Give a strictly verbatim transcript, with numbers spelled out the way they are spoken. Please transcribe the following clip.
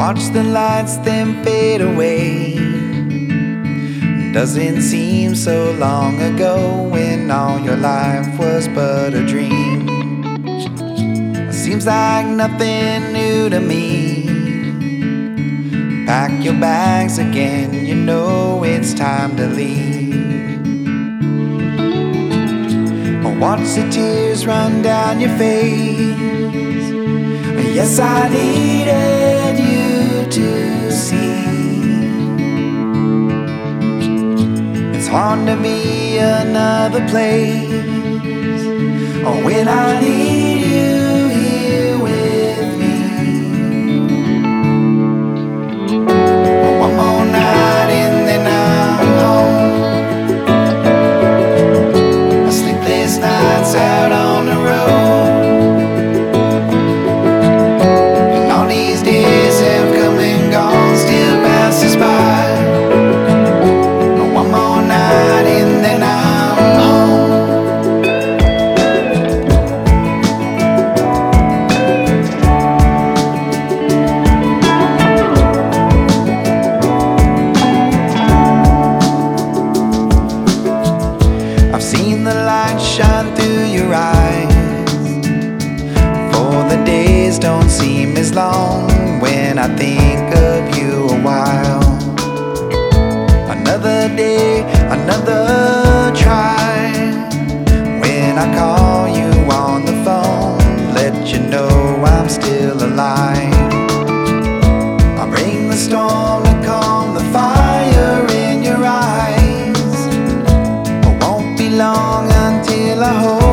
watch the lights then fade away. Doesn't seem so long ago when all your life was but a dream. Seems like nothing new to me. Pack your bags again, you know it's time to leave. Watch the tears run down your face. Yes, I needed you to see. It's hard to be another place when I need you here with me. One more night and then I'm home. I sleepless nights out on the road, and all these days have come and gone, still passes by. One more night and then I'm home. I've seen the light shine through your eyes, for the days don't seem as long when I think of you a while. Another day, another try. When I call you on the phone, let you know I'm still alive. I'll bring the storm to calm the fire in your eyes. It won't be long until I hold